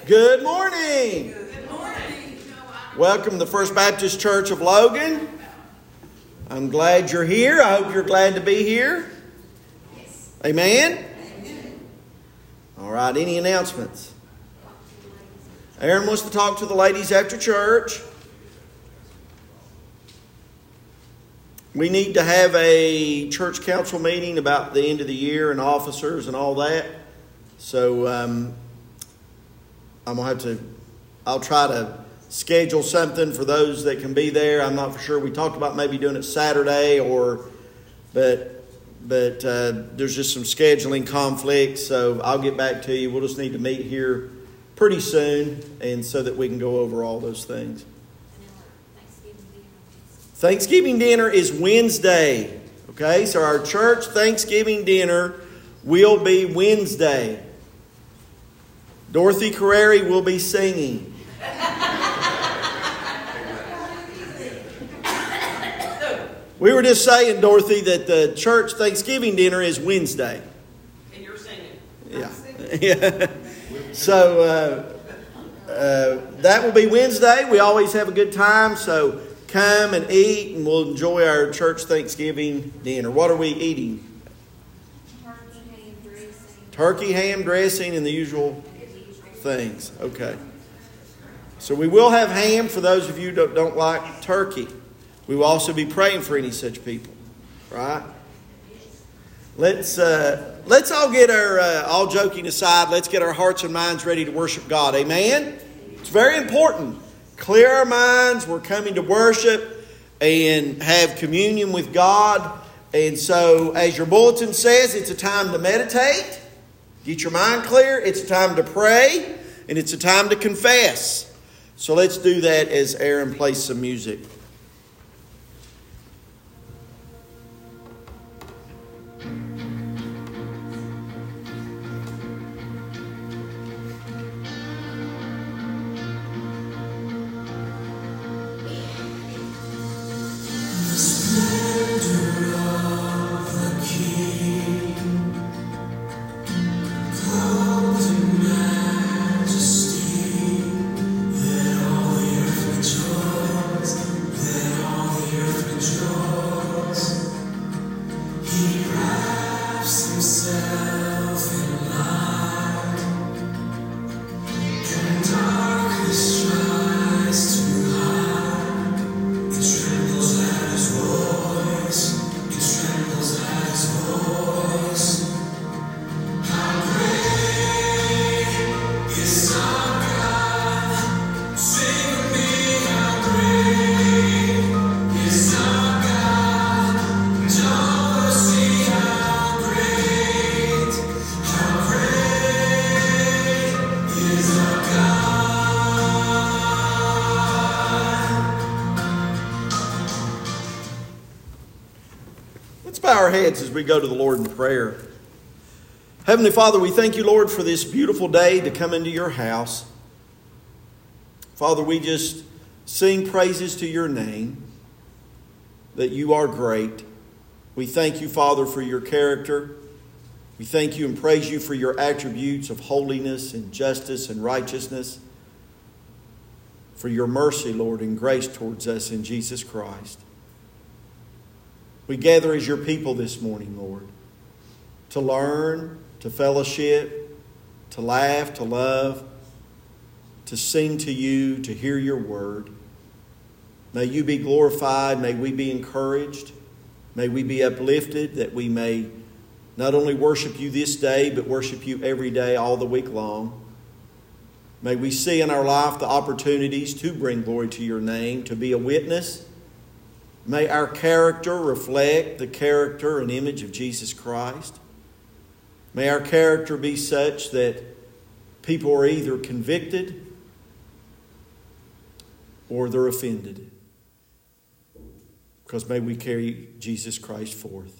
Good morning. Good morning. Welcome to the First Baptist Church of Logan. I'm glad you're here. I hope you're glad to be here. Yes. Amen? Amen. All right, any announcements? Aaron wants to talk to the ladies after church. We need to have a church council meeting about the end of the year and officers and all that. So I'll try to schedule something for those that can be there. I'm not for sure. We talked about maybe doing it Saturday but there's just some scheduling conflicts. So I'll get back to you. We'll just need to meet here pretty soon and so that we can go over all those things. Thanksgiving dinner is Wednesday. Okay, so our church Thanksgiving dinner will be Wednesday. Dorothy Carreri will be singing. We were just saying, Dorothy, that the church Thanksgiving dinner is Wednesday. And you're singing. Yeah. So that will be Wednesday. We always have a good time, so come and eat, and we'll enjoy our church Thanksgiving dinner. What are we eating? Turkey, ham dressing, and the usual things. Okay. So we will have ham for those of you that don't like turkey. We will also be praying for any such people. Right? Let's all get our, all joking aside, let's get our hearts and minds ready to worship God. Amen? It's very important. Clear our minds. We're coming to worship and have communion with God. And so, as your bulletin says, it's a time to meditate. Get your mind clear. It's a time to pray. And it's a time to confess. So let's do that as Aaron plays some music. Our heads as we go to the Lord in prayer. Heavenly Father, we thank you, Lord, for this beautiful day to come into your house. Father, we just sing praises to your name, that you are great. We thank you, Father, for your character. We thank you and praise you for your attributes of holiness and justice and righteousness, for your mercy, Lord, and grace towards us in Jesus Christ. We gather as your people this morning, Lord, to learn, to fellowship, to laugh, to love, to sing to you, to hear your word. May you be glorified. May we be encouraged. May we be uplifted, that we may not only worship you this day, but worship you every day, all the week long. May we see in our life the opportunities to bring glory to your name, to be a witness. May our character reflect the character and image of Jesus Christ. May our character be such that people are either convicted or they're offended. Because may we carry Jesus Christ forth.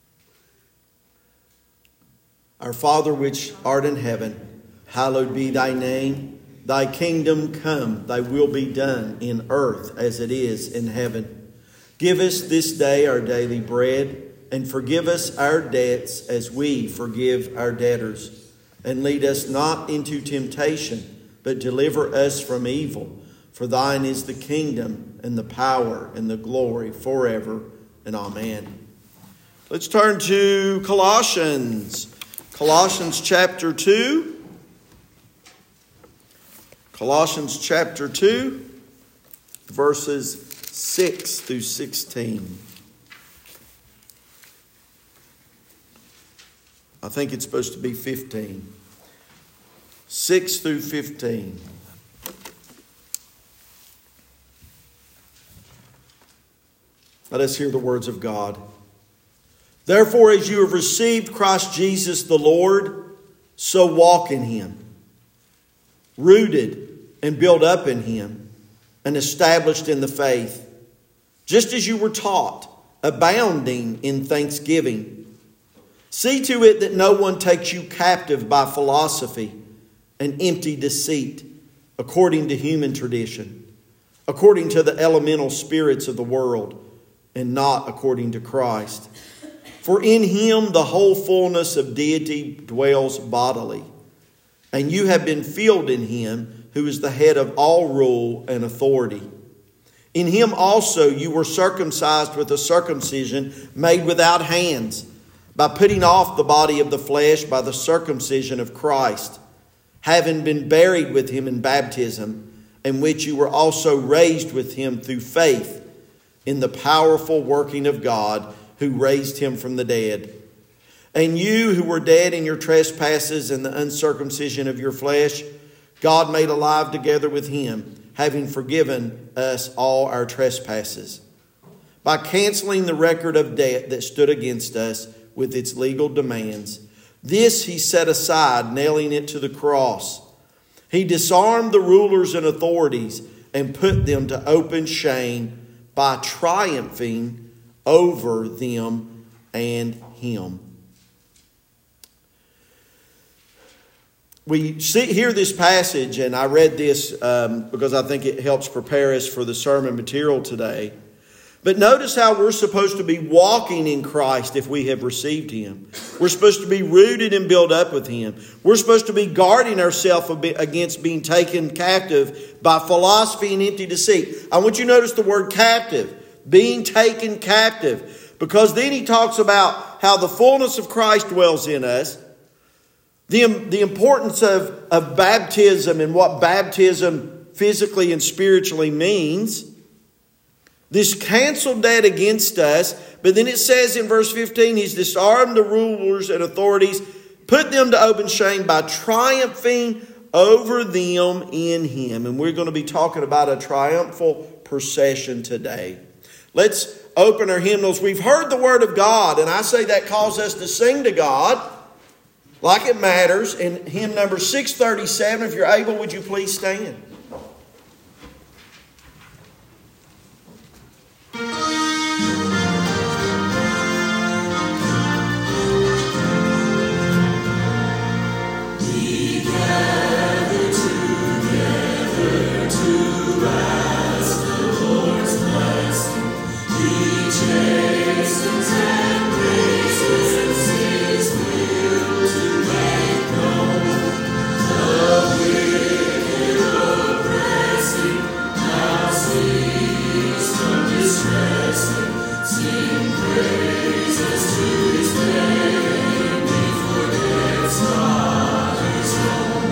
Our Father which art in heaven, hallowed be thy name. Thy kingdom come, thy will be done in earth as it is in heaven. Give us this day our daily bread, and forgive us our debts as we forgive our debtors. And lead us not into temptation, but deliver us from evil. For thine is the kingdom and the power and the glory forever and amen. Let's turn to Colossians. Colossians chapter 2. Colossians chapter 2, verses 6 through 16. I think it's supposed to be 15. 6 through 15. Let us hear the words of God. Therefore, as you have received Christ Jesus the Lord, so walk in him, rooted and built up in him, and established in the faith, just as you were taught, abounding in thanksgiving. See to it that no one takes you captive by philosophy and empty deceit, according to human tradition, according to the elemental spirits of the world, and not according to Christ. For in him the whole fullness of deity dwells bodily, and you have been filled in him, who is the head of all rule and authority. In him also you were circumcised with a circumcision made without hands, by putting off the body of the flesh by the circumcision of Christ, having been buried with him in baptism, in which you were also raised with him through faith in the powerful working of God who raised him from the dead. And you who were dead in your trespasses and the uncircumcision of your flesh, God made alive together with him, having forgiven us all our trespasses, by canceling the record of debt that stood against us with its legal demands. This he set aside, nailing it to the cross. He disarmed the rulers and authorities and put them to open shame by triumphing over them and him. We hear this passage, and I read this because I think it helps prepare us for the sermon material today. But notice how we're supposed to be walking in Christ if we have received him. We're supposed to be rooted and built up with him. We're supposed to be guarding ourselves against being taken captive by philosophy and empty deceit. I want you to notice the word captive, being taken captive. Because then he talks about how the fullness of Christ dwells in us. The importance of baptism and what baptism physically and spiritually means. This canceled debt against us. But then it says in verse 15, he's disarmed the rulers and authorities, put them to open shame by triumphing over them in him. And we're going to be talking about a triumphal procession today. Let's open our hymnals. We've heard the word of God, and I say that calls us to sing to God like it matters. In hymn number 637, if you're able, would you please stand? His name, he forgets not his own.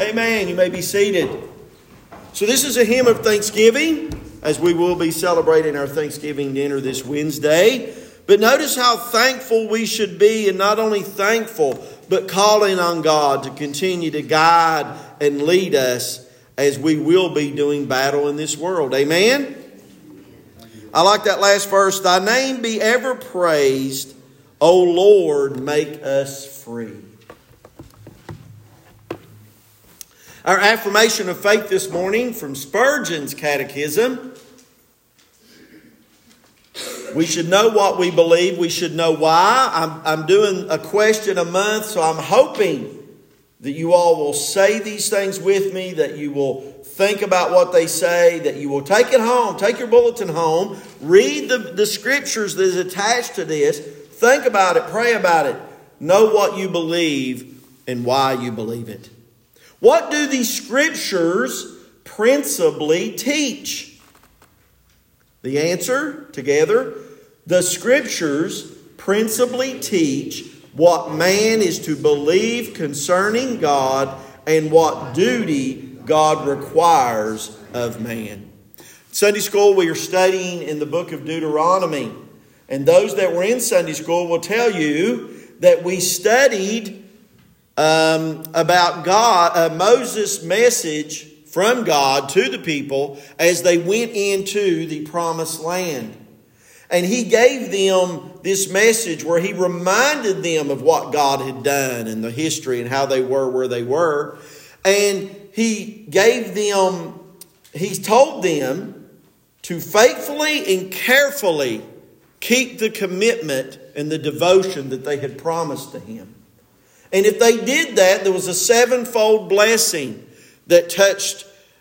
Amen. You may be seated. So this is a hymn of thanksgiving, as we will be celebrating our Thanksgiving dinner this Wednesday. But notice how thankful we should be, and not only thankful, but calling on God to continue to guide and lead us as we will be doing battle in this world. Amen? I like that last verse. Thy name be ever praised, O Lord, make us free. Our affirmation of faith this morning from Spurgeon's Catechism. We should know what we believe. We should know why. I'm doing a question a month, so I'm hoping that you all will say these things with me, that you will think about what they say, that you will take it home, take your bulletin home, read the scriptures that is attached to this, think about it, pray about it, know what you believe and why you believe it. What do these scriptures principally teach? The answer, together, the scriptures principally teach what man is to believe concerning God and what duty God requires of man. Sunday school, we are studying in the book of Deuteronomy. And those that were in Sunday school will tell you that we studied about God, Moses' message from God to the people as they went into the promised land. And he gave them this message where he reminded them of what God had done and the history and how they were where they were. And he told them to faithfully and carefully keep the commitment and the devotion that they had promised to him. And if they did that, there was a sevenfold blessing that touched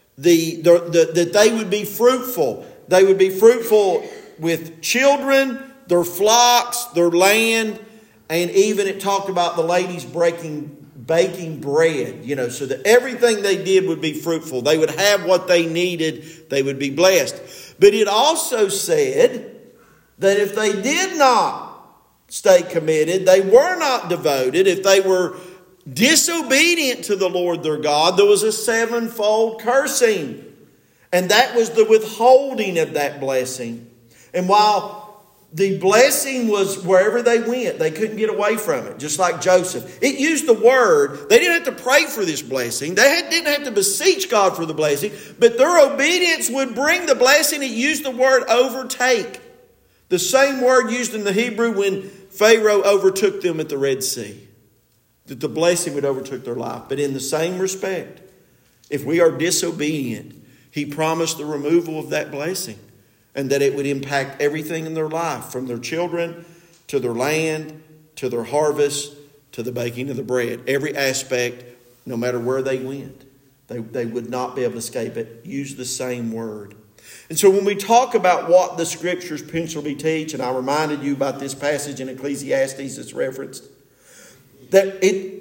that they would be fruitful. They would be fruitful with children, their flocks, their land, and even it talked about the ladies baking bread, so that everything they did would be fruitful. They would have what they needed. They would be blessed. But it also said that if they did not stay committed, they were not devoted, if they were disobedient to the Lord their God, there was a sevenfold cursing. And that was the withholding of that blessing. And while the blessing was wherever they went, they couldn't get away from it, just like Joseph. It used the word. They didn't have to pray for this blessing. They didn't have to beseech God for the blessing. But their obedience would bring the blessing. It used the word overtake. The same word used in the Hebrew when Pharaoh overtook them at the Red Sea. That the blessing would overtake their life. But in the same respect, if we are disobedient, he promised the removal of that blessing. And that it would impact everything in their life, from their children to their land, to their harvest, to the baking of the bread. Every aspect, no matter where they went, they would not be able to escape it. Use the same word. And so when we talk about what the scriptures principally teach, and I reminded you about this passage in Ecclesiastes that's referenced, that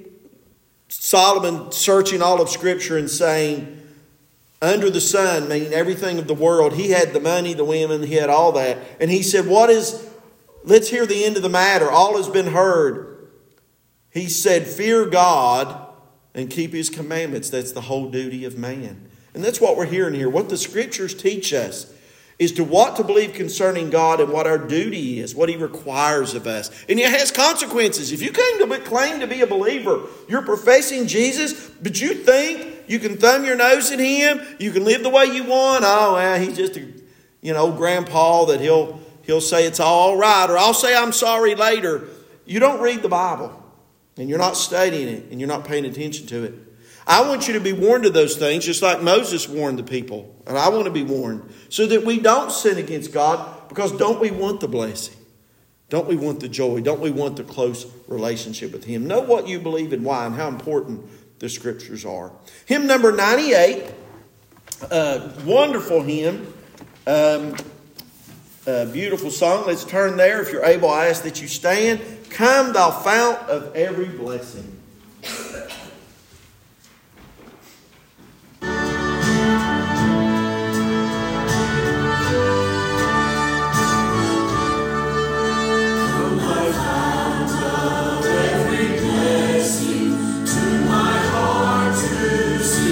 Solomon searching all of Scripture and saying, under the sun, meaning everything of the world, he had the money, the women, he had all that. And he said, let's hear the end of the matter. All has been heard. He said, fear God and keep his commandments. That's the whole duty of man. And that's what we're hearing here. What the scriptures teach us is what to believe concerning God and what our duty is, what he requires of us. And it has consequences. If you claim to be a believer, you're professing Jesus, but you think you can thumb your nose at him, you can live the way you want. Oh, well, he's just a grandpa that he'll say it's all right, or I'll say I'm sorry later. You don't read the Bible, and you're not studying it, and you're not paying attention to it. I want you to be warned of those things, just like Moses warned the people. And I want to be warned so that we don't sin against God, because don't we want the blessing? Don't we want the joy? Don't we want the close relationship with him? Know what you believe and why, and how important the scriptures are. Hymn number 98, wonderful hymn, beautiful song. Let's turn there. If you're able, I ask that you stand. Come, thou fount of every blessing. To my heart to see.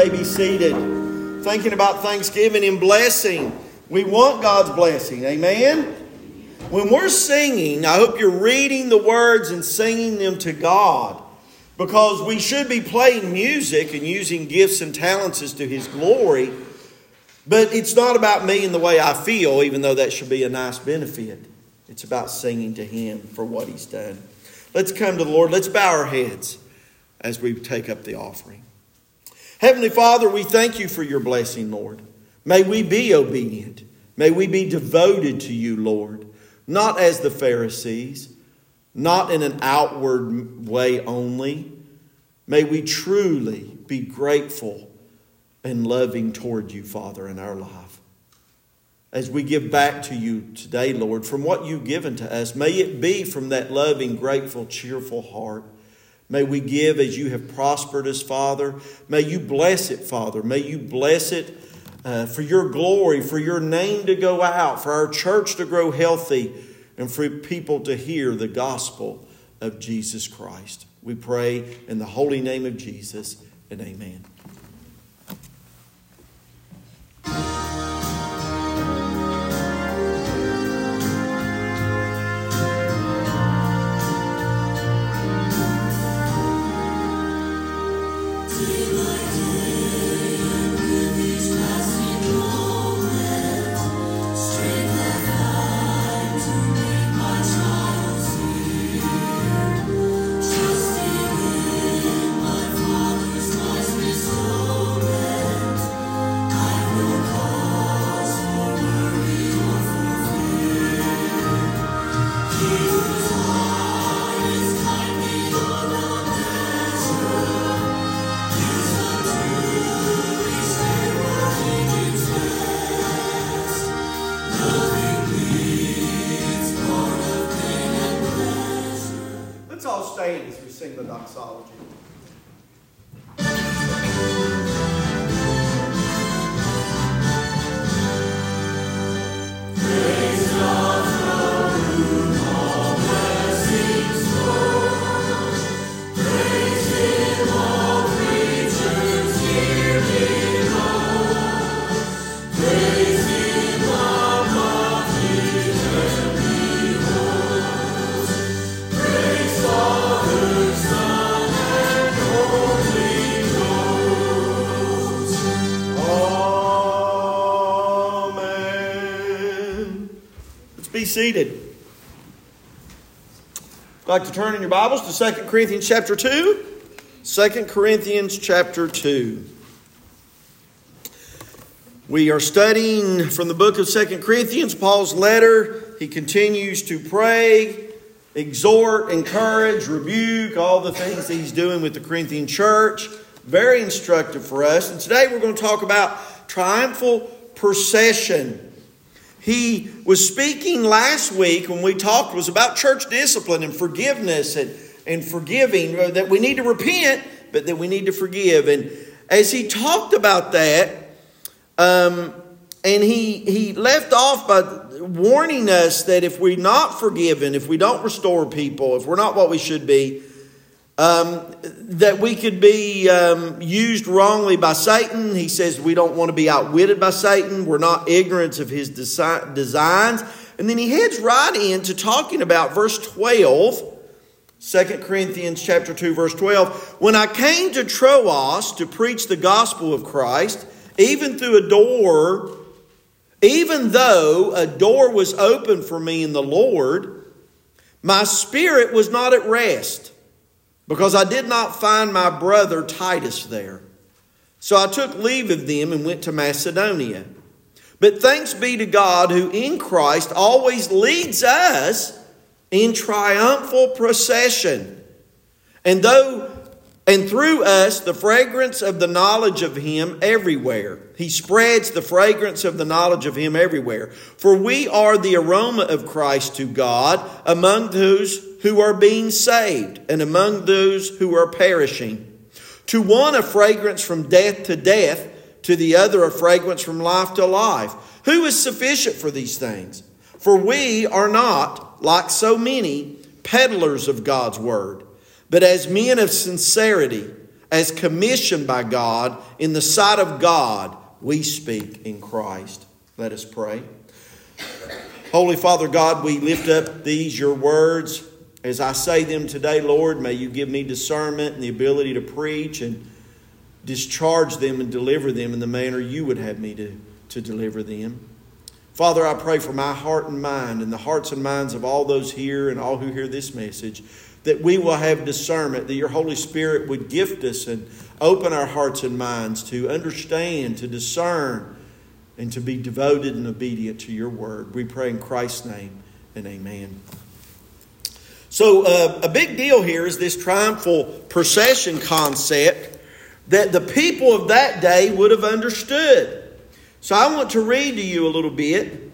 may be seated. Thinking about Thanksgiving and blessing. We want God's blessing. Amen? When we're singing, I hope you're reading the words and singing them to God. Because we should be playing music and using gifts and talents as to His glory. But it's not about me and the way I feel, even though that should be a nice benefit. It's about singing to Him for what He's done. Let's come to the Lord. Let's bow our heads as we take up the offering. Heavenly Father, we thank You for Your blessing, Lord. May we be obedient. May we be devoted to You, Lord. Not as the Pharisees, not in an outward way only. May we truly be grateful and loving toward You, Father, in our life. As we give back to You today, Lord, from what You've given to us, may it be from that loving, grateful, cheerful heart. May we give as You have prospered us, Father. May You bless it, Father. May You bless it for Your glory, for Your name to go out, for our church to grow healthy, and for people to hear the gospel of Jesus Christ. We pray in the holy name of Jesus, and amen. As we sing the doxology. Be seated. I'd like to turn in your Bibles to 2 Corinthians chapter 2. 2 Corinthians chapter 2. We are studying from the book of 2 Corinthians, Paul's letter. He continues to pray, exhort, encourage, rebuke, all the things that he's doing with the Corinthian church. Very instructive for us. And today we're going to talk about triumphal procession. He was speaking last week when we talked was about church discipline and forgiveness and forgiving, that we need to repent, but that we need to forgive. And as he talked about that, and he left off by warning us that if we're not forgiven, if we don't restore people, if we're not what we should be, that we could be used wrongly by Satan. He says we don't want to be outwitted by Satan. We're not ignorant of his designs. And then he heads right into talking about verse 12, 2 Corinthians chapter 2, verse 12. When I came to Troas to preach the gospel of Christ, even though a door was open for me in the Lord, my spirit was not at rest, because I did not find my brother Titus there. So I took leave of them and went to Macedonia. But thanks be to God, who in Christ always leads us in triumphal procession. And through us the fragrance of the knowledge of Him everywhere. He spreads the fragrance of the knowledge of Him everywhere. For we are the aroma of Christ to God among those who are being saved and among those who are perishing. To one a fragrance from death to death, to the other a fragrance from life to life. Who is sufficient for these things? For we are not, like so many, peddlers of God's word, but as men of sincerity, as commissioned by God in the sight of God, we speak in Christ. Let us pray. Holy Father God, we lift up these, your words. As I say them today, Lord, may you give me discernment and the ability to preach and discharge them and deliver them in the manner you would have me to deliver them. Father, I pray for my heart and mind and the hearts and minds of all those here and all who hear this message, that we will have discernment, that your Holy Spirit would gift us and open our hearts and minds to understand, to discern, and to be devoted and obedient to your word. We pray in Christ's name, and amen. So a big deal here is this triumphal procession concept that the people of that day would have understood. So I want to read to you a little bit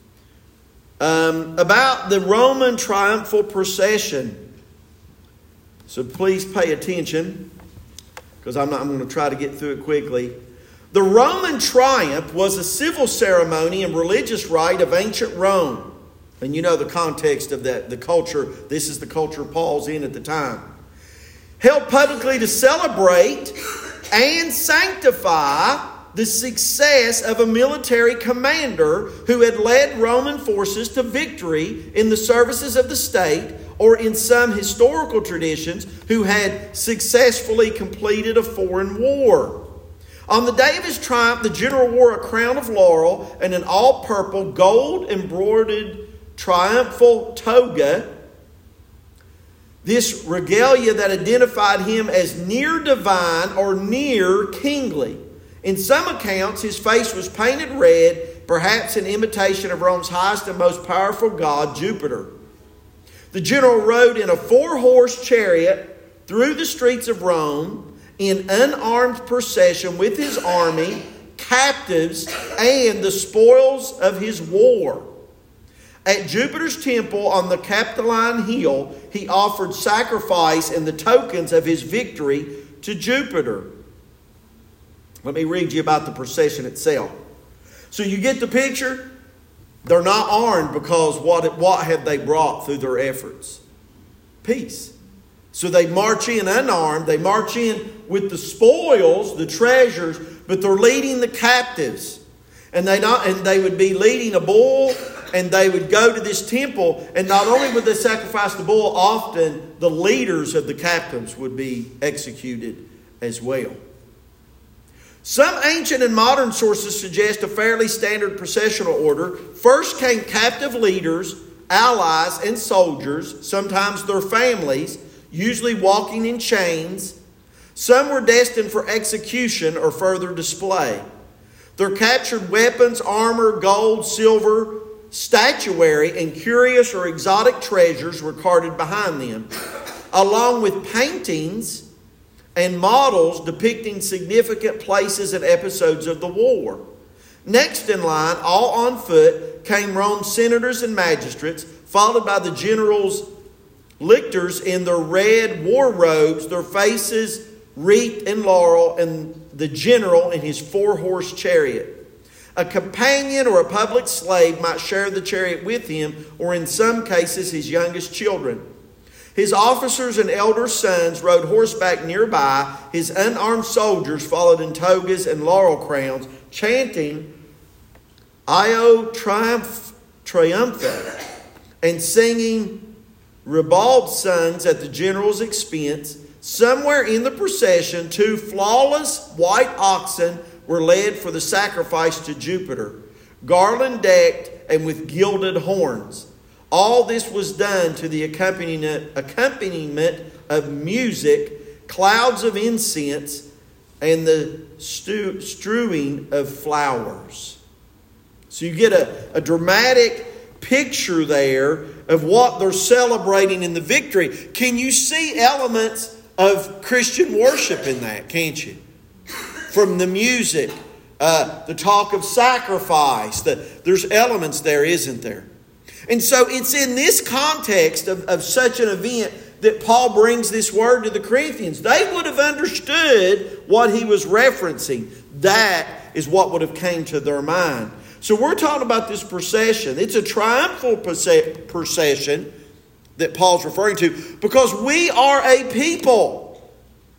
about the Roman triumphal procession. So please pay attention, because I'm going to try to get through it quickly. The Roman triumph was a civil ceremony and religious rite of ancient Rome. And you know the context of that, the culture. This is the culture Paul's in at the time. Held publicly to celebrate and sanctify the success of a military commander who had led Roman forces to victory in the services of the state, or in some historical traditions, who had successfully completed a foreign war. On the day of his triumph, the general wore a crown of laurel and an all-purple, gold-embroidered triumphal toga. This regalia that identified him as near divine or near kingly. In some accounts, his face was painted red, perhaps in imitation of Rome's highest and most powerful god, Jupiter. The general rode in a 4-horse chariot through the streets of Rome in unarmed procession with his army, captives, and the spoils of his war. At Jupiter's temple on the Capitoline Hill, he offered sacrifice and the tokens of his victory to Jupiter. Let me read you about the procession itself. So you get the picture? They're not armed because what have they brought through their efforts? Peace. So they march in unarmed. They march in with the spoils, the treasures, but they're leading the captives. And they would be leading a bull, and they would go to this temple, and not only would they sacrifice the bull, often the leaders of the captives would be executed as well. Some ancient and modern sources suggest a fairly standard processional order. First came captive leaders, allies, and soldiers, sometimes their families, usually walking in chains. Some were destined for execution or further display. Their captured weapons, armor, gold, silver, statuary, and curious or exotic treasures were carted behind them, along with paintings and models depicting significant places and episodes of the war. Next in line, all on foot, came Rome's senators and magistrates, followed by the generals, lictors in their red war robes, their faces wreathed in laurel, and the general in his 4-horse chariot. A companion or a public slave might share the chariot with him, or in some cases his youngest children. His officers and elder sons rode horseback nearby. His unarmed soldiers followed in togas and laurel crowns, chanting Io Triumpha, and singing ribald songs at the general's expense. Somewhere in the procession, 2 flawless white oxen were led for the sacrifice to Jupiter, garland decked and with gilded horns. All this was done to the accompaniment of music, clouds of incense, and the strewing of flowers. So you get a dramatic picture there of what they're celebrating in the victory. Can you see elements of Christian worship in that, can't you? From the music, the talk of sacrifice, there's elements there, isn't there? And so it's in this context of such an event that Paul brings this word to the Corinthians. They would have understood what he was referencing. That is what would have came to their mind. So we're talking about this procession. It's a triumphal procession that Paul's referring to, because we are a people.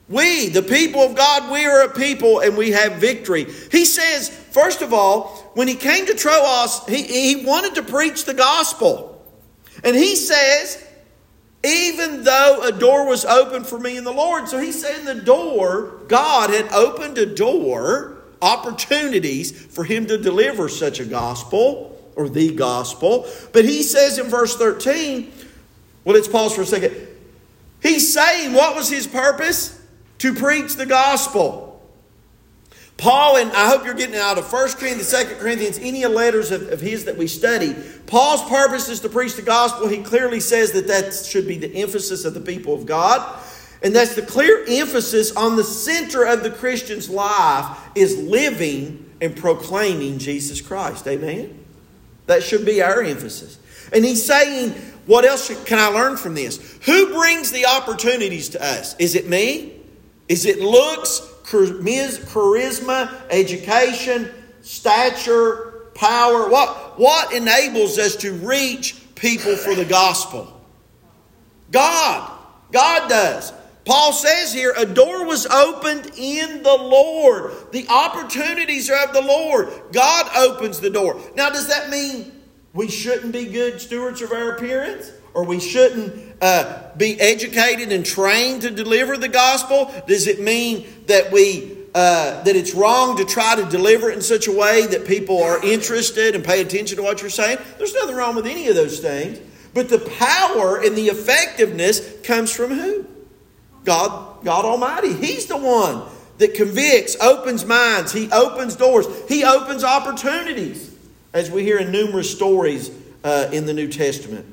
We, the people of God, we are a people and we have victory. He says, first of all, when he came to Troas, he wanted to preach the gospel. And he says, even though a door was open for me in the Lord. So he's saying the door, God had opened a door, opportunities for him to deliver such a gospel, or the gospel. But he says in verse 13, well, let's pause for a second. He's saying, what was his purpose? To preach the gospel. Paul, and I hope you're getting out of 1 Corinthians, 2 Corinthians, any letters of his that we study, Paul's purpose is to preach the gospel. He clearly says that should be the emphasis of the people of God. And that's the clear emphasis on the center of the Christian's life is living and proclaiming Jesus Christ. Amen? That should be our emphasis. And he's saying, what else can I learn from this? Who brings the opportunities to us? Is it me? Is it looks, charisma, education, stature, power? What enables us to reach people for the gospel? God. God does. Paul says here, a door was opened in the Lord. The opportunities are of the Lord. God opens the door. Now, does that mean we shouldn't be good stewards of our appearance? Or we shouldn't be educated and trained to deliver the gospel? Does it mean that that it's wrong to try to deliver it in such a way that people are interested and pay attention to what you're saying? There's nothing wrong with any of those things. But the power and the effectiveness comes from who? God Almighty. He's the one that convicts, opens minds. He opens doors. He opens opportunities, as we hear in numerous stories in the New Testament.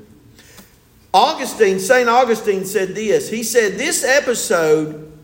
St. Augustine said this. He said, this episode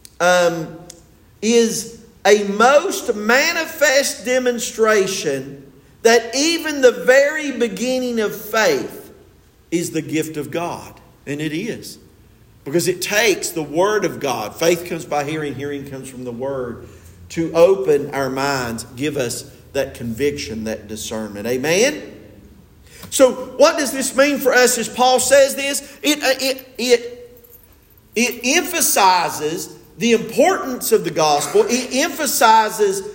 is a most manifest demonstration that even the very beginning of faith is the gift of God. And it is. Because it takes the Word of God. Faith comes by hearing. Hearing comes from the Word. To open our minds. Give us that conviction, that discernment. Amen? So what does this mean for us as Paul says this? It emphasizes the importance of the gospel. It emphasizes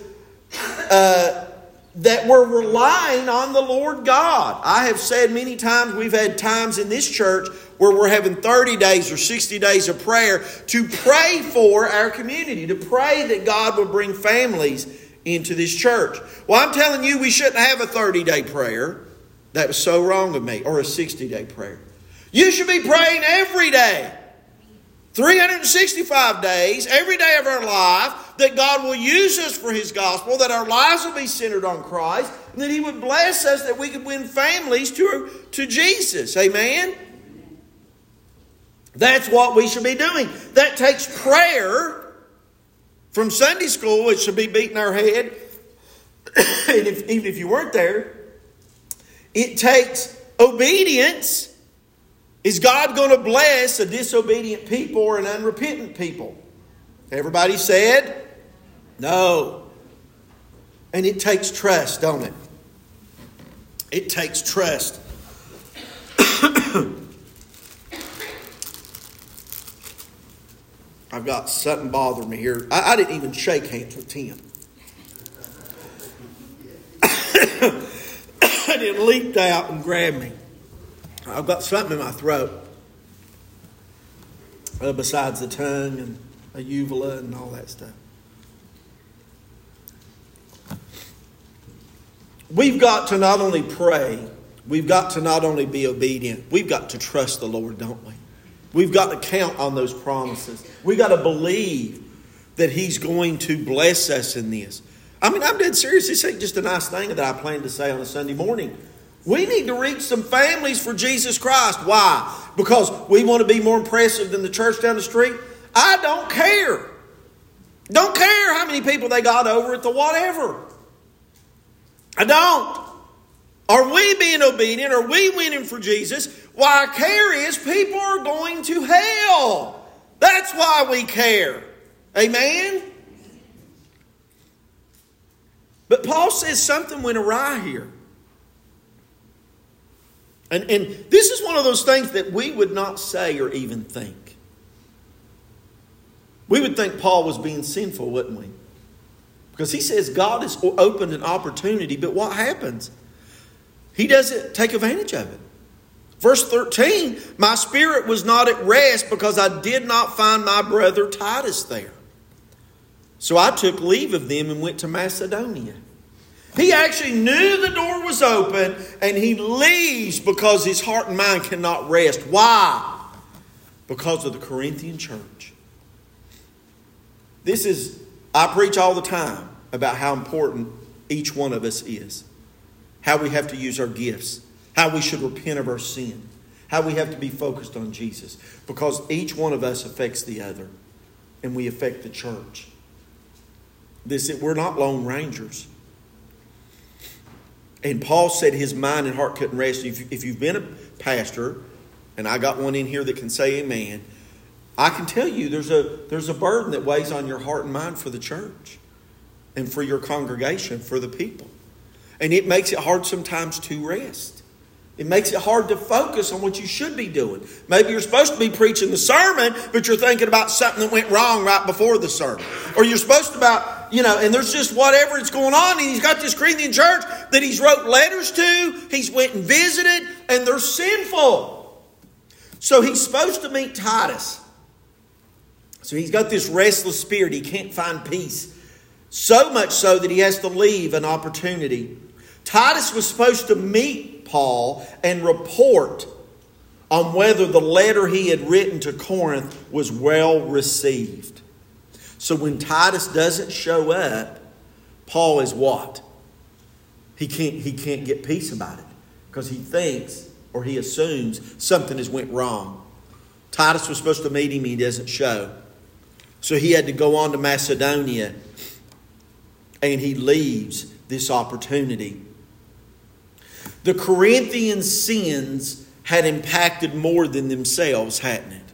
that we're relying on the Lord God. I have said many times, we've had times in this church where we're having 30 days or 60 days of prayer to pray for our community, to pray that God will bring families into this church. Well, I'm telling you, we shouldn't have a 30-day prayer. That was so wrong of me. Or a 60-day prayer. You should be praying every day. 365 days, every day of our life, that God will use us for His gospel, that our lives will be centered on Christ, and that He would bless us, that we could win families to Jesus. Amen? That's what we should be doing. That takes prayer. From Sunday school, it should be beating our head. And even if you weren't there, it takes obedience. Is God going to bless a disobedient people or an unrepentant people? Everybody said no. And it takes trust, don't it? It takes trust. I've got something bothering me here. I didn't even shake hands with Tim. And it leaped out and grabbed me. I've got something in my throat. Besides the tongue and a uvula and all that stuff. We've got to not only pray, we've got to not only be obedient, we've got to trust the Lord, don't we? We've got to count on those promises. We've got to believe that He's going to bless us in this. I mean, I'm dead serious. This ain't just a nice thing that I plan to say on a Sunday morning. We need to reach some families for Jesus Christ. Why? Because we want to be more impressive than the church down the street? I don't care. Don't care how many people they got over at the whatever. I don't. Are we being obedient? Are we winning for Jesus? Why I care is people are going to hell. That's why we care. Amen? But Paul says something went awry here. And this is one of those things that we would not say or even think. We would think Paul was being sinful, wouldn't we? Because he says God has opened an opportunity, but what happens? He doesn't take advantage of it. Verse 13, my spirit was not at rest because I did not find my brother Titus there. So I took leave of them and went to Macedonia. He actually knew the door was open and he leaves because his heart and mind cannot rest. Why? Because of the Corinthian church. I preach all the time about how important each one of us is. How we have to use our gifts. How we should repent of our sin. How we have to be focused on Jesus. Because each one of us affects the other. And we affect the church. We're not lone rangers. And Paul said his mind and heart couldn't rest. If you've been a pastor, and I got one in here that can say amen, I can tell you there's a burden that weighs on your heart and mind for the church. And for your congregation, for the people. And it makes it hard sometimes to rest. It makes it hard to focus on what you should be doing. Maybe you're supposed to be preaching the sermon, but you're thinking about something that went wrong right before the sermon. Or you're supposed to and there's just whatever is going on. And he's got this Corinthian church that he's wrote letters to. He's went and visited, and they're sinful. So he's supposed to meet Titus. So he's got this restless spirit. He can't find peace. So much so that he has to leave an opportunity. Titus was supposed to meet Paul and report on whether the letter he had written to Corinth was well received. So when Titus doesn't show up, Paul is what? He can't get peace about it because he thinks or he assumes something has went wrong. Titus was supposed to meet him, he doesn't show. So he had to go on to Macedonia and he leaves this opportunity. The Corinthian sins had impacted more than themselves, hadn't it?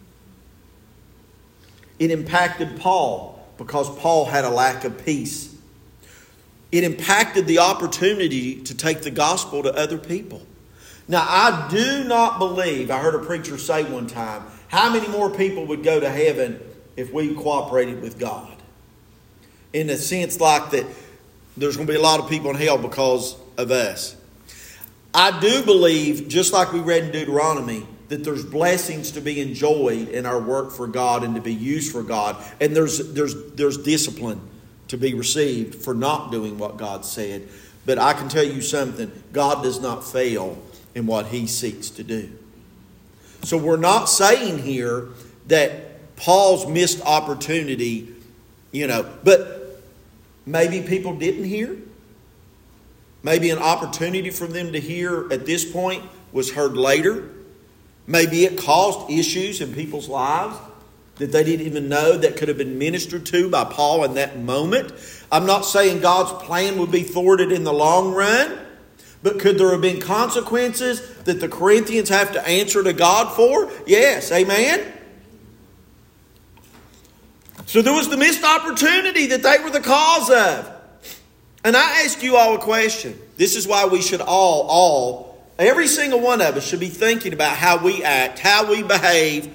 It impacted Paul because Paul had a lack of peace. It impacted the opportunity to take the gospel to other people. Now, I do not believe, I heard a preacher say one time, how many more people would go to heaven if we cooperated with God? In a sense like that there's going to be a lot of people in hell because of us. I do believe, just like we read in Deuteronomy, that there's blessings to be enjoyed in our work for God and to be used for God. And there's discipline to be received for not doing what God said. But I can tell you something, God does not fail in what He seeks to do. So we're not saying here that Paul's missed opportunity, but maybe people didn't hear. Maybe an opportunity for them to hear at this point was heard later. Maybe it caused issues in people's lives that they didn't even know that could have been ministered to by Paul in that moment. I'm not saying God's plan would be thwarted in the long run, but could there have been consequences that the Corinthians have to answer to God for? Yes, amen? So there was the missed opportunity that they were the cause of. And I ask you all a question. This is why we should every single one of us should be thinking about how we act, how we behave,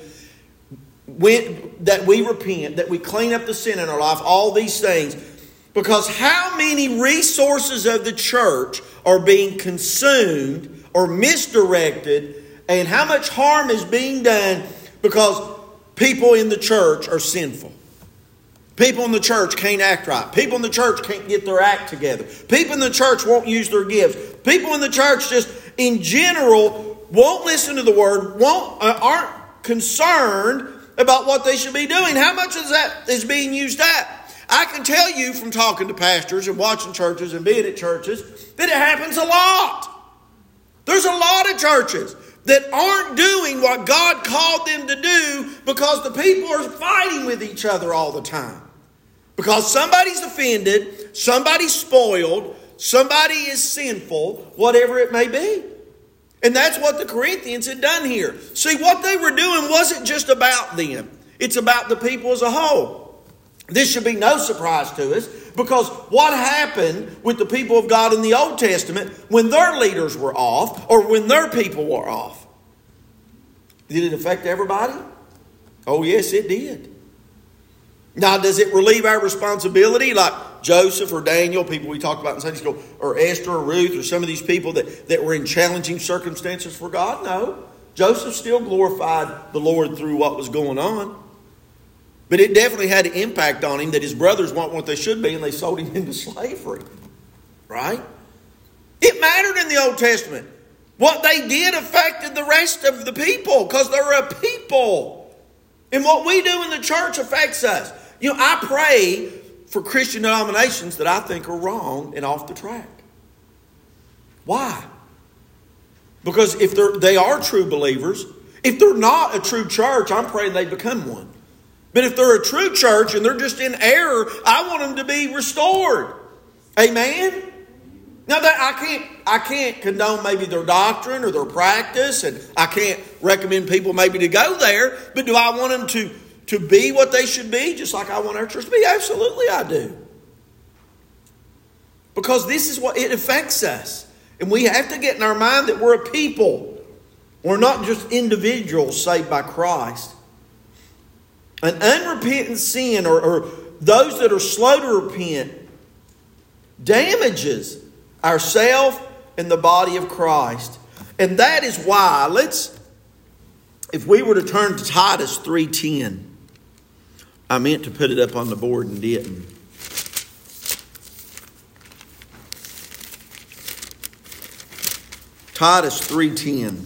that we repent, that we clean up the sin in our life, all these things. Because how many resources of the church are being consumed or misdirected, and how much harm is being done because people in the church are sinful. People in the church can't act right. People in the church can't get their act together. People in the church won't use their gifts. People in the church just in general won't listen to the word, aren't concerned about what they should be doing. How much of that is being used at? I can tell you from talking to pastors and watching churches and being at churches that it happens a lot. There's a lot of churches that aren't doing what God called them to do because the people are fighting with each other all the time. Because somebody's offended, somebody's spoiled, somebody is sinful, whatever it may be. And that's what the Corinthians had done here. See, what they were doing wasn't just about them. It's about the people as a whole. This should be no surprise to us because what happened with the people of God in the Old Testament when their leaders were off or when their people were off? Did it affect everybody? Oh, yes, it did. Now, does it relieve our responsibility like Joseph or Daniel, people we talked about in Sunday school, or Esther or Ruth or some of these people that were in challenging circumstances for God? No. Joseph still glorified the Lord through what was going on. But it definitely had an impact on him that his brothers weren't what they should be and they sold him into slavery. Right? It mattered in the Old Testament. What they did affected the rest of the people because they're a people. And what we do in the church affects us. You know, I pray for Christian denominations that I think are wrong and off the track. Why? Because if they are true believers, if they're not a true church, I'm praying they become one. But if they're a true church and they're just in error, I want them to be restored. Amen? Now that I can't condone maybe their doctrine or their practice, and I can't recommend people maybe to go there, but do I want them to be what they should be, just like I want our church to be? Absolutely I do. Because this is what it affects us. And we have to get in our mind that we're a people. We're not just individuals saved by Christ. An unrepentant sin or those that are slow to repent damages ourselves and the body of Christ. And that is why, if we were to turn to Titus 3:10, I meant to put it up on the board and didn't. Titus 3:10.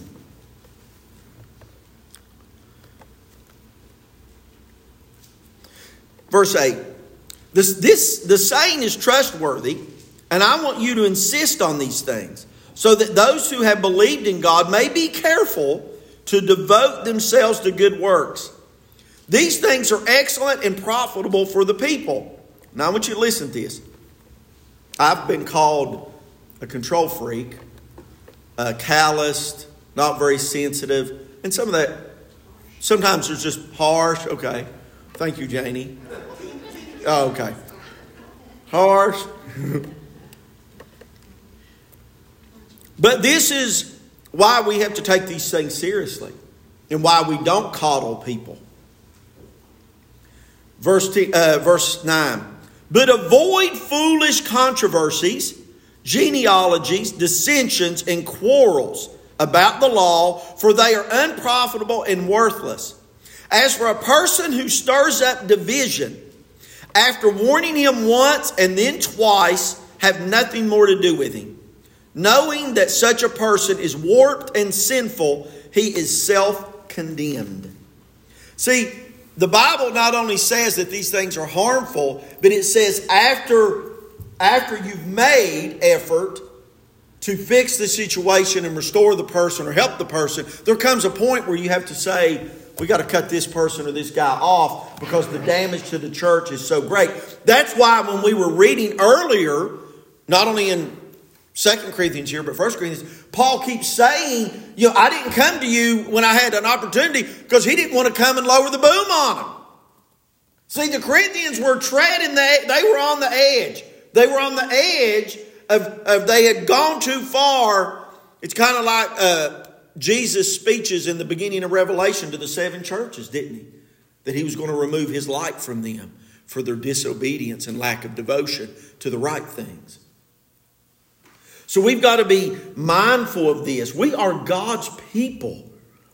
Verse 8. The saying is trustworthy, and I want you to insist on these things, so that those who have believed in God may be careful to devote themselves to good works. These things are excellent and profitable for the people. Now I want you to listen to this. I've been called a control freak, calloused, not very sensitive, and some of that, sometimes it's just harsh. Okay. Thank you, Janie. Oh, okay. Harsh. But this is why we have to take these things seriously and why we don't coddle people. Verse 9. But avoid foolish controversies, genealogies, dissensions, and quarrels about the law, for they are unprofitable and worthless. As for a person who stirs up division, after warning him once and then twice, have nothing more to do with him. Knowing that such a person is warped and sinful, he is self-condemned. See, the Bible not only says that these things are harmful, but it says after you've made effort to fix the situation and restore the person or help the person, there comes a point where you have to say, we got to cut this person or this guy off because the damage to the church is so great. That's why when we were reading earlier, not only in 2 Corinthians here, but 1 Corinthians, Paul keeps saying, I didn't come to you when I had an opportunity because he didn't want to come and lower the boom on them. See, the Corinthians were treading they were on the edge. They were on the edge of they had gone too far. It's kind of like Jesus' speeches in the beginning of Revelation to the 7 churches, didn't he? That he was going to remove his light from them for their disobedience and lack of devotion to the right things. So we've got to be mindful of this. We are God's people.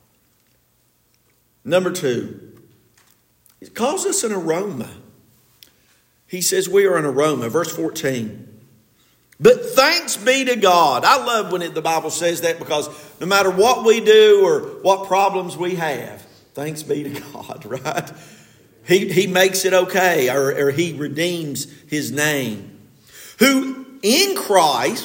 Number 2, it calls us an aroma. He says we are an aroma. Verse 14. But thanks be to God. I love when the Bible says that because no matter what we do or what problems we have, thanks be to God, right? He makes it okay, or he redeems his name. Who in Christ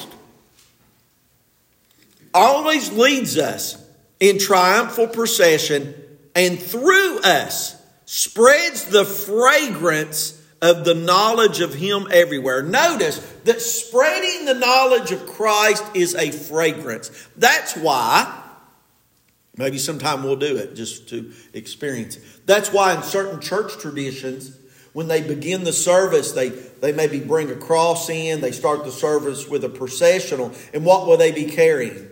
always leads us in triumphal procession and through us spreads the fragrance of the knowledge of him everywhere. Notice that spreading the knowledge of Christ is a fragrance. That's why, maybe sometime we'll do it just to experience it. That's why in certain church traditions, when they begin the service, they maybe bring a cross in. They start the service with a processional. And what will they be carrying?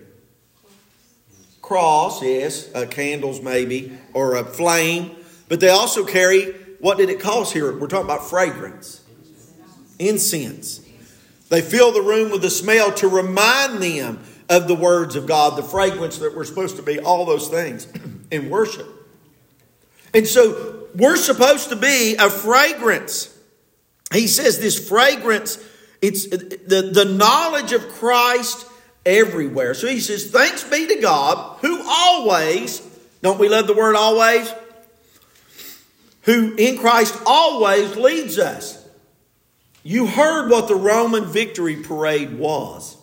Cross, yes. Candles maybe, or a flame. But they also carry what did it cause here? We're talking about fragrance. Incense. They fill the room with the smell to remind them of the words of God, the fragrance that we're supposed to be, all those things in worship. And so we're supposed to be a fragrance. He says this fragrance, it's the knowledge of Christ everywhere. So he says, thanks be to God who always, don't we love the word always? Who in Christ always leads us. You heard what the Roman victory parade was.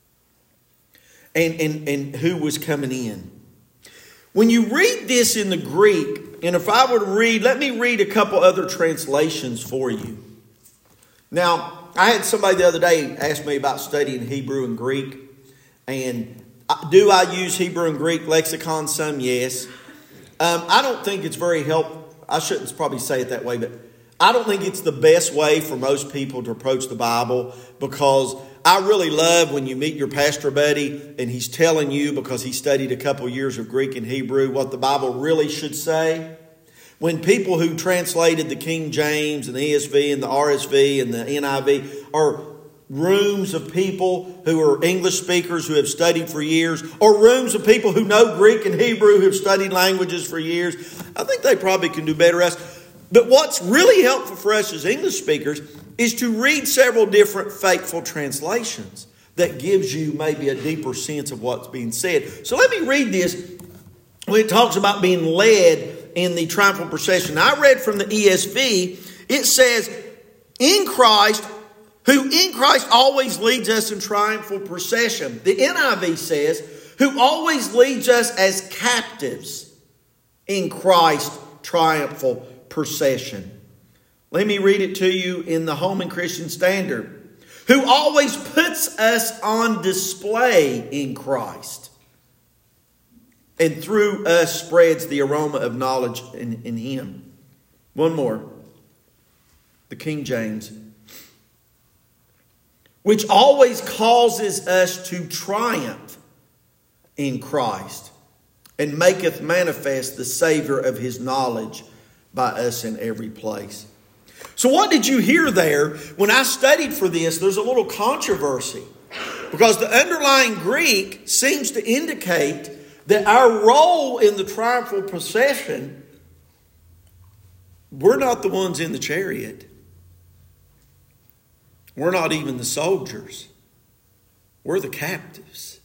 And who was coming in. When you read this in the Greek, and if I were to read, let me read a couple other translations for you. Now, I had somebody the other day ask me about studying Hebrew and Greek. And do I use Hebrew and Greek lexicon? Some, yes. I don't think it's very helpful. I shouldn't probably say it that way, but I don't think it's the best way for most people to approach the Bible, because I really love when you meet your pastor buddy and he's telling you, because he studied a couple years of Greek and Hebrew, what the Bible really should say. When people who translated the King James and the ESV and the RSV and the NIV are rooms of people who are English speakers who have studied for years, or rooms of people who know Greek and Hebrew who have studied languages for years, I think they probably can do better us. But what's really helpful for us as English speakers is to read several different faithful translations that gives you maybe a deeper sense of what's being said. So let me read this when it talks about being led in the triumphal procession. I read from the ESV. It says, in Christ, who in Christ always leads us in triumphal procession. The NIV says, who always leads us as captives in Christ's triumphal procession. Let me read it to you in the Holman Christian Standard. Who always puts us on display in Christ, and through us spreads the aroma of knowledge in Him. One more. The King James. Which always causes us to triumph in Christ, and maketh manifest the Savior of His knowledge by us in every place. So what did you hear there? When I studied for this, there's a little controversy, because the underlying Greek seems to indicate that our role in the triumphal procession, we're not the ones in the chariot. We're not even the soldiers. We're the captives.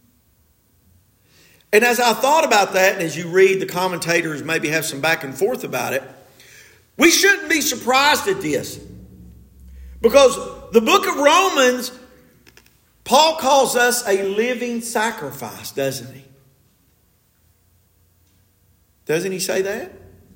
And as I thought about that, and as you read, the commentators maybe have some back and forth about it, we shouldn't be surprised at this. Because the book of Romans, Paul calls us a living sacrifice, doesn't he? Doesn't he say that?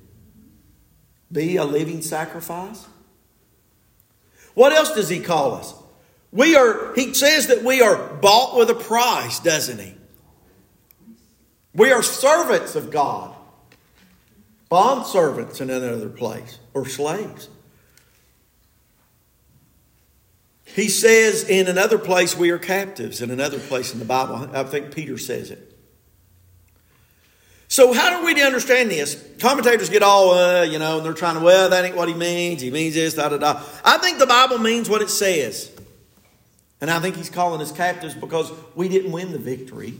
Be a living sacrifice? What else does he call us? He says that we are bought with a price, doesn't he? We are servants of God. Bond servants in another place, or slaves. He says in another place we are captives. In another place in the Bible, I think Peter says it. So how do we understand this? Commentators get all, and they're trying to, that ain't what he means. He means this, da-da-da. I think the Bible means what it says. And I think he's calling us captives because we didn't win the victory.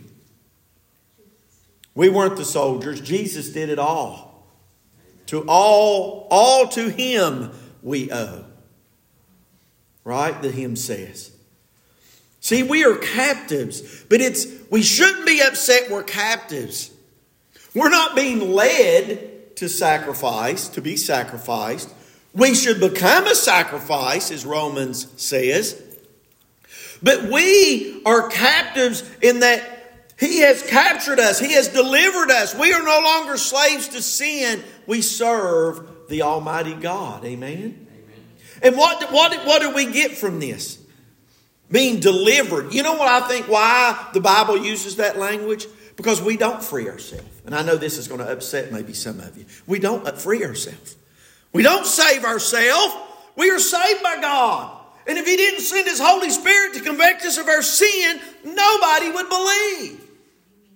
We weren't the soldiers. Jesus did it all. To all to Him we owe. Right? The hymn says. See, we are captives. But we shouldn't be upset we're captives. We're not being led to sacrifice, to be sacrificed. We should become a sacrifice, as Romans says. But we are captives in that He has captured us. He has delivered us. We are no longer slaves to sin. We serve the Almighty God. Amen? And what do we get from this? Being delivered. You know what I think why the Bible uses that language? Because we don't free ourselves. And I know this is going to upset maybe some of you. We don't free ourselves. We don't save ourselves. We are saved by God. And if He didn't send His Holy Spirit to convict us of our sin, nobody would believe.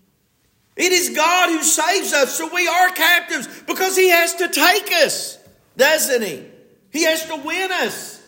It is God who saves us. So we are captives because He has to take us. doesn't He? He has to win us.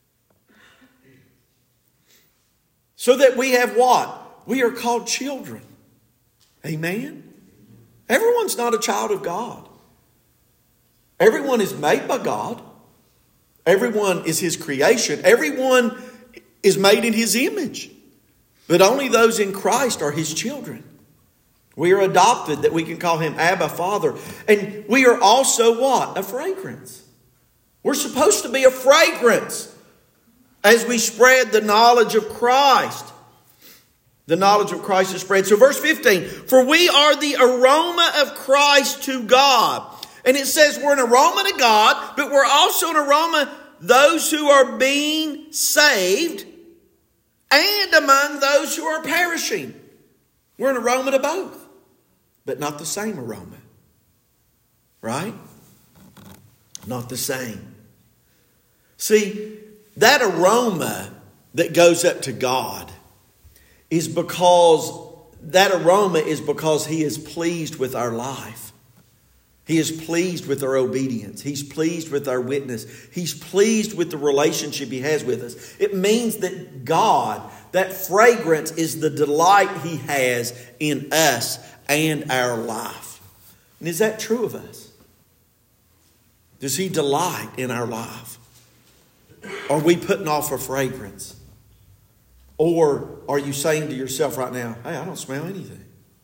So that we have what? We are called children. Amen? Everyone's not a child of God. Everyone is made by God. Everyone is His creation. Everyone is made in His image. But only those in Christ are His children. We are adopted that we can call Him Abba, Father. And we are also what? A fragrance. We're supposed to be a fragrance as we spread the knowledge of Christ. The knowledge of Christ is spread. So verse 15, for we are the aroma of Christ to God. And it says we're an aroma to God, but we're also an aroma those who are being saved and among those who are perishing. We're an aroma to both, but not the same aroma. Right? Not the same. See, that aroma that goes up to God is because He is pleased with our life. He is pleased with our obedience. He's pleased with our witness. He's pleased with the relationship He has with us. It means that God, that fragrance is the delight He has in us and our life. And is that true of us? Does He delight in our life? Are we putting off a fragrance? Or are you saying to yourself right now, hey, I don't smell anything?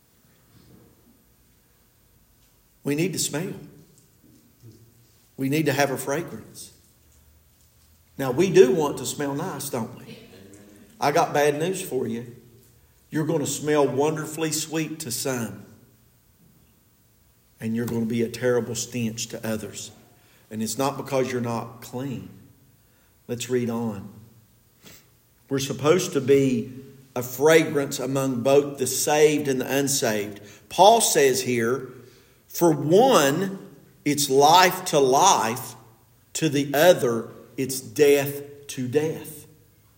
We need to smell. We need to have a fragrance. Now, we do want to smell nice, don't we? I got bad news for you. You're going to smell wonderfully sweet to some. And you're going to be a terrible stench to others. And it's not because you're not clean. Let's read on. We're supposed to be a fragrance among both the saved and the unsaved. Paul says here, for one, it's life to life. To the other, it's death to death.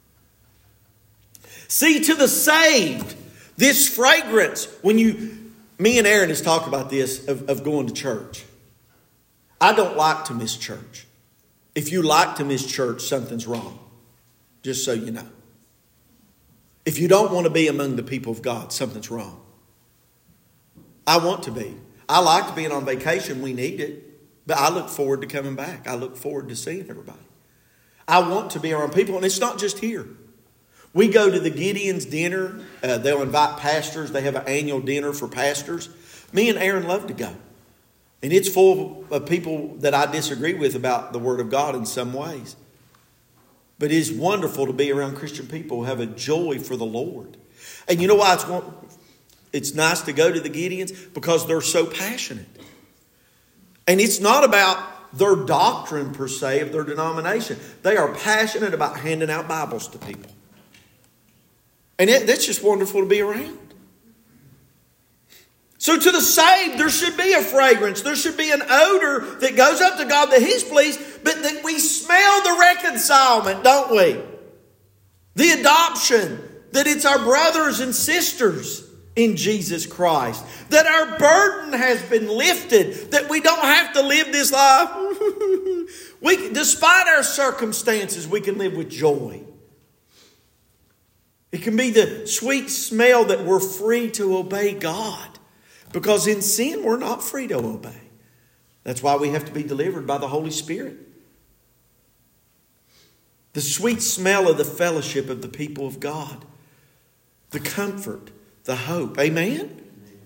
See, to the saved, this fragrance, me and Aaron has talked about this of going to church. I don't like to miss church. If you like to miss church, something's wrong. Just so you know. If you don't want to be among the people of God, something's wrong. I want to be. I like being on vacation. We need it. But I look forward to coming back. I look forward to seeing everybody. I want to be around people. And it's not just here. We go to the Gideon's dinner. They'll invite pastors. They have an annual dinner for pastors. Me and Aaron love to go. And it's full of people that I disagree with about the Word of God in some ways. But it is wonderful to be around Christian people who have a joy for the Lord. And you know why it's nice to go to the Gideons? Because they're so passionate. And it's not about their doctrine per se of their denomination. They are passionate about handing out Bibles to people. And that's just wonderful to be around. So to the saved, there should be a fragrance. There should be an odor that goes up to God that He's pleased, but that we smell the reconcilement, don't we? The adoption, that it's our brothers and sisters in Jesus Christ. That our burden has been lifted, that we don't have to live this life. Despite our circumstances, we can live with joy. It can be the sweet smell that we're free to obey God. Because in sin, we're not free to obey. That's why we have to be delivered by the Holy Spirit. The sweet smell of the fellowship of the people of God. The comfort, the hope. Amen?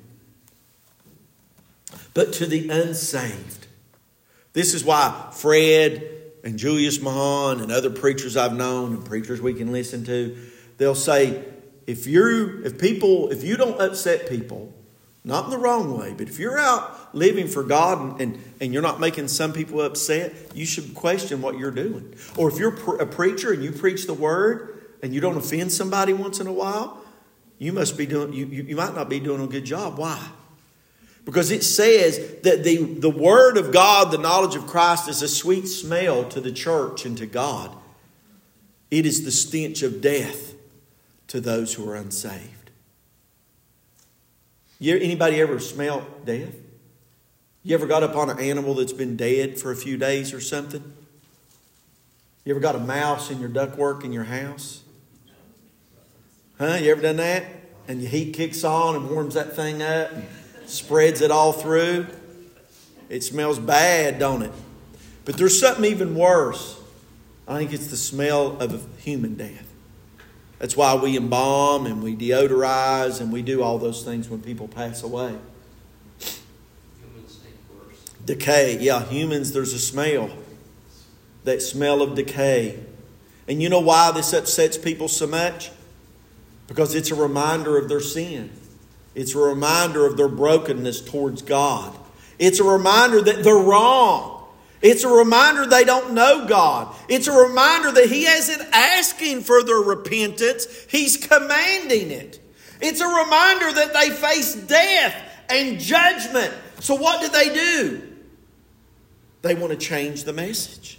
But to the unsaved. This is why Fred and Julius Mahan and other preachers I've known and preachers we can listen to, they'll say, if you don't upset people, not in the wrong way, but if you're out living for God and you're not making some people upset, you should question what you're doing. Or if you're a preacher and you preach the word and you don't offend somebody once in a while, you might not be doing a good job. Why? Because it says that the word of God, the knowledge of Christ, is a sweet smell to the church and to God. It is the stench of death to those who are unsaved. Anybody ever smell death? You ever got up on an animal that's been dead for a few days or something? You ever got a mouse in your ductwork in your house? Huh? You ever done that? And your heat kicks on and warms that thing up and spreads it all through. It smells bad, don't it? But there's something even worse. I think it's the smell of human death. That's why we embalm and we deodorize and we do all those things when people pass away. Humans think worse. Decay. Yeah, humans, there's a smell. That smell of decay. And you know why this upsets people so much? Because it's a reminder of their sin. It's a reminder of their brokenness towards God. It's a reminder that they're wrong. It's a reminder they don't know God. It's a reminder that He isn't asking for their repentance. He's commanding it. It's a reminder that they face death and judgment. So what do? They want to change the message.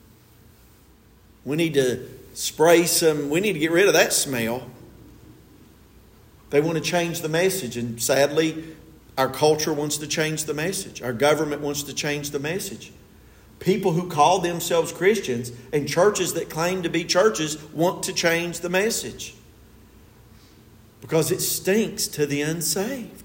We need to we need to get rid of that smell. They want to change the message. And sadly, our culture wants to change the message. Our government wants to change the message. People who call themselves Christians and churches that claim to be churches want to change the message. Because it stinks to the unsaved.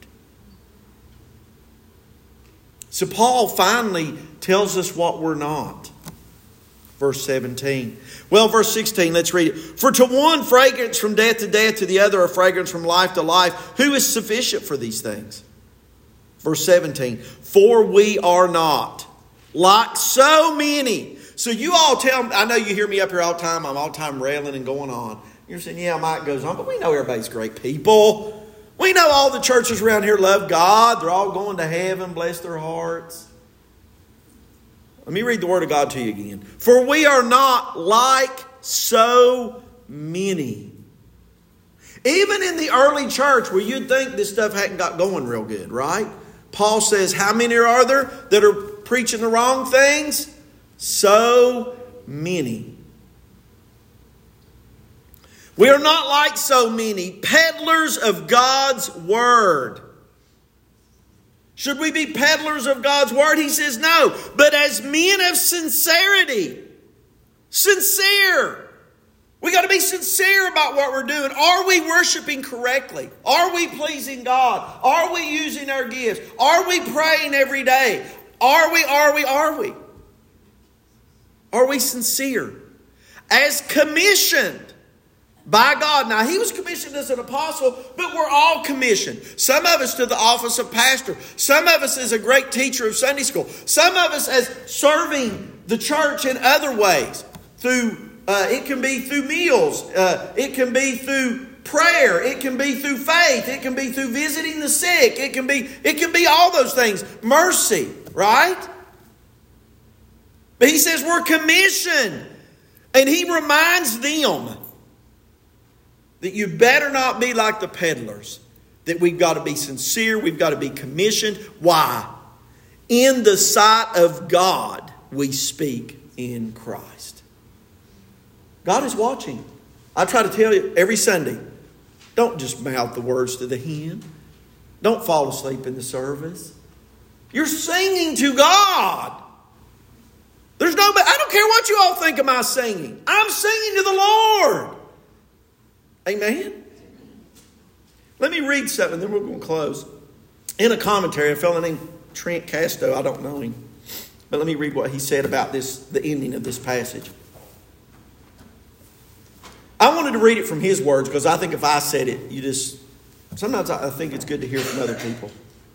So Paul finally tells us what we're not. Verse 17. Well, verse 16, let's read it. For to one fragrance from death to death, to the other a fragrance from life to life. Who is sufficient for these things? Verse 17. For we are not like so many. So you all I know you hear me up here all the time. I'm all the time railing and going on. You're saying, yeah, Mike goes on. But we know everybody's great people. We know all the churches around here love God. They're all going to heaven. Bless their hearts. Let me read the Word of God to you again. For we are not like so many. Even in the early church where you'd think this stuff hadn't got going real good, right? Paul says, how many are there that are preaching the wrong things? So many. We are not like so many peddlers of God's Word. Should we be peddlers of God's Word? He says no. But as men of sincerity. Sincere. We got to be sincere about what we're doing. Are we worshiping correctly? Are we pleasing God? Are we using our gifts? Are we praying every day? Are we? Are we sincere? As commissioned by God. Now, He was commissioned as an apostle, but we're all commissioned. Some of us to the office of pastor. Some of us as a great teacher of Sunday school. Some of us as serving the church in other ways. It can be through meals. It can be through prayer. It can be through faith. It can be through visiting the sick. It can be all those things. Mercy, right? But he says we're commissioned. And he reminds them that you better not be like the peddlers. That we've got to be sincere. We've got to be commissioned. Why? In the sight of God, we speak in Christ. God is watching. I try to tell you every Sunday, don't just mouth the words to the hymn. Don't fall asleep in the service. You're singing to God. I don't care what you all think of my singing. I'm singing to the Lord. Amen? Let me read something, then we're going to close. In a commentary, a fellow named Trent Casto, I don't know him, but let me read what he said about the ending of this passage. I wanted to read it from his words because I think if I said it, sometimes I think it's good to hear from other people.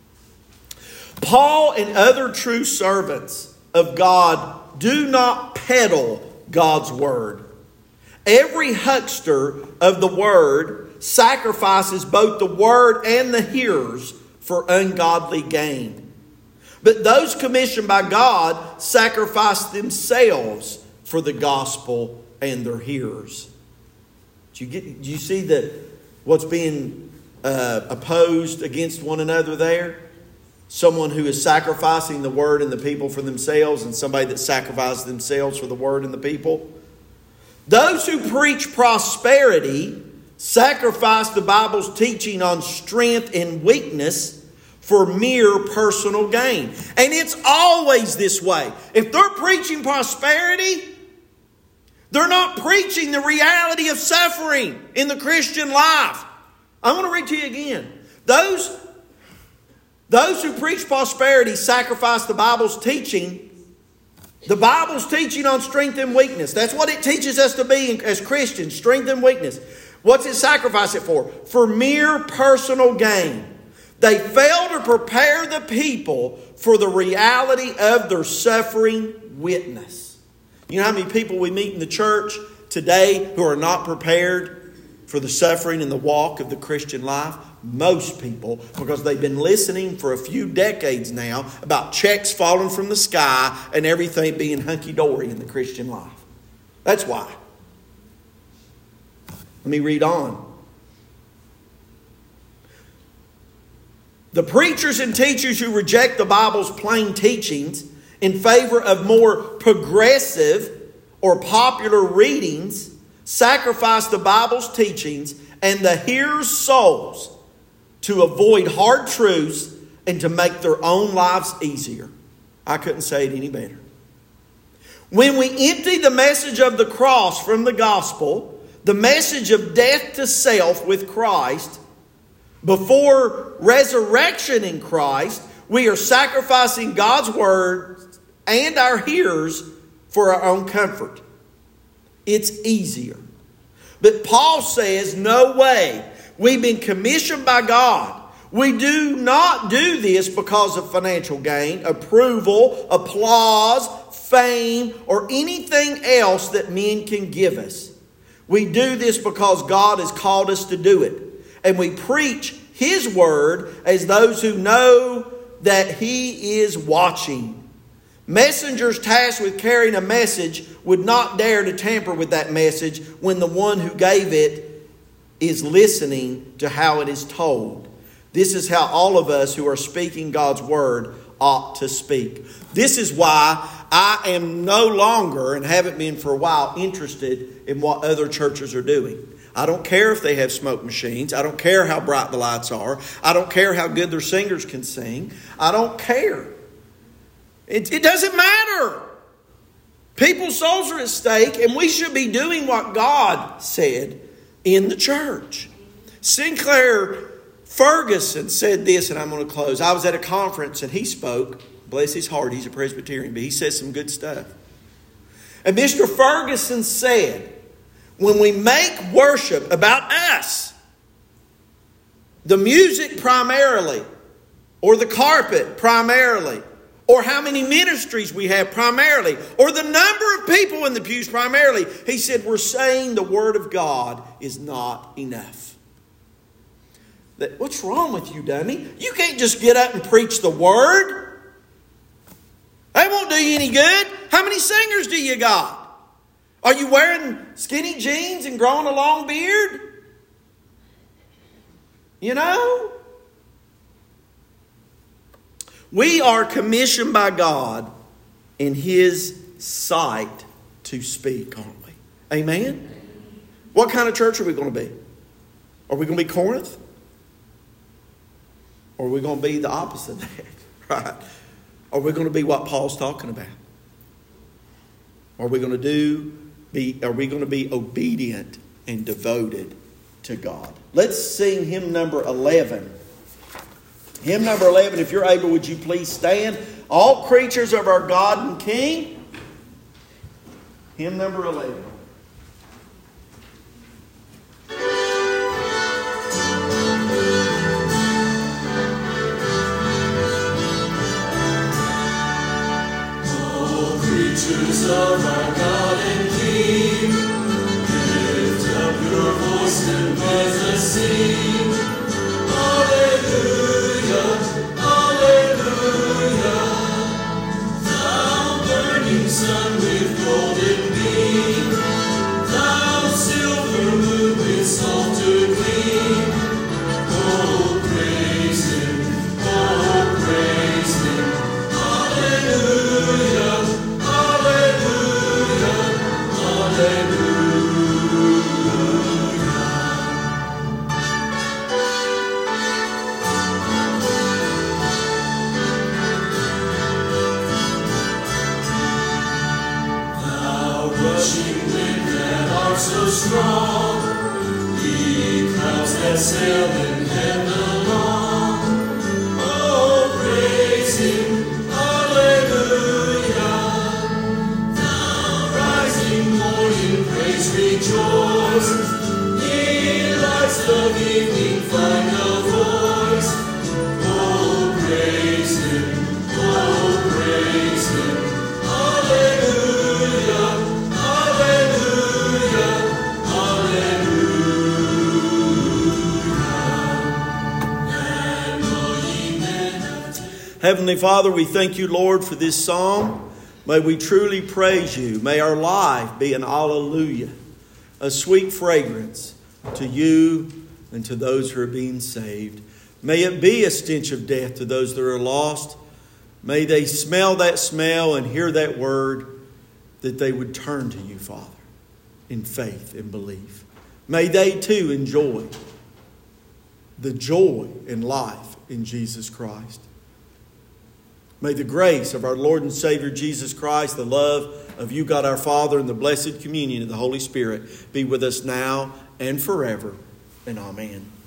Paul and other true servants of God do not peddle God's word. Every huckster of the word sacrifices both the word and the hearers for ungodly gain. But those commissioned by God sacrifice themselves for the gospel and their hearers. Do you see what's being opposed against one another there? Someone who is sacrificing the word and the people for themselves, and somebody that sacrifices themselves for the word and the people. Those who preach prosperity sacrifice the Bible's teaching on strength and weakness for mere personal gain. And it's always this way. If they're preaching prosperity, they're not preaching the reality of suffering in the Christian life. I want to read to you again. Those who preach prosperity sacrifice the Bible's teaching. The Bible's teaching on strength and weakness. That's what it teaches us to be as Christians, strength and weakness. What's it sacrifice it for? For mere personal gain. They fail to prepare the people for the reality of their suffering witness. You know how many people we meet in the church today who are not prepared for the suffering and the walk of the Christian life? Most people, because they've been listening for a few decades now about checks falling from the sky and everything being hunky-dory in the Christian life. That's why. Let me read on. The preachers and teachers who reject the Bible's plain teachings in favor of more progressive or popular readings sacrifice the Bible's teachings and the hearers' souls to avoid hard truths and to make their own lives easier. I couldn't say it any better. When we empty the message of the cross from the gospel, the message of death to self with Christ, before resurrection in Christ, we are sacrificing God's word and our hearers for our own comfort. It's easier. But Paul says, no way. We've been commissioned by God. We do not do this because of financial gain, approval, applause, fame, or anything else that men can give us. We do this because God has called us to do it. And we preach His word as those who know that He is watching. Messengers tasked with carrying a message would not dare to tamper with that message when the one who gave it is listening to how it is told. This is how all of us who are speaking God's word ought to speak. This is why I am no longer, and haven't been for a while, interested in what other churches are doing. I don't care if they have smoke machines. I don't care how bright the lights are. I don't care how good their singers can sing. I don't care. It doesn't matter. People's souls are at stake, and we should be doing what God said in the church. Sinclair Ferguson said this, and I'm going to close. I was at a conference, and he spoke. Bless his heart, he's a Presbyterian, but he said some good stuff. And Mr. Ferguson said, when we make worship about us, the music primarily, or the carpet primarily, or how many ministries we have primarily, or the number of people in the pews primarily, he said, we're saying the Word of God is not enough. What's wrong with you, dummy? You can't just get up and preach the Word. That won't do you any good. How many singers do you got? Are you wearing skinny jeans and growing a long beard? You know? We are commissioned by God in His sight to speak, aren't we? Amen? What kind of church are we going to be? Are we going to be Corinth? Or are we going to be the opposite of that? Right? Are we going to be what Paul's talking about? Are we going to be obedient and devoted to God? Let's sing hymn number 11. Hymn number 11, if you're able, would you please stand? All creatures of our God and King. Hymn number 11. All creatures of our God and King, lift up your voice and let us sing. Hallelujah. Sun with golden beam, thou silver moon with salter gleam. Oh, praise Him, oh, praise Him. Hallelujah, hallelujah, hallelujah. that sail in heaven long. Oh, praise Him, hallelujah. Thou rising morning, praise rejoice. Ye lights of evening, find a voice. Oh, praise Him, hallelujah, hallelujah, hallelujah. And all ye men of Heavenly Father, we thank you, Lord, for this psalm. May we truly praise you. May our life be an alleluia, a sweet fragrance to you and to those who are being saved. May it be a stench of death to those that are lost. May they smell that smell and hear that word, that they would turn to you, Father, in faith and belief. May they too enjoy the joy and life in Jesus Christ. May the grace of our Lord and Savior Jesus Christ, the love of you, God our Father, and the blessed communion of the Holy Spirit be with us now and forever. And amen.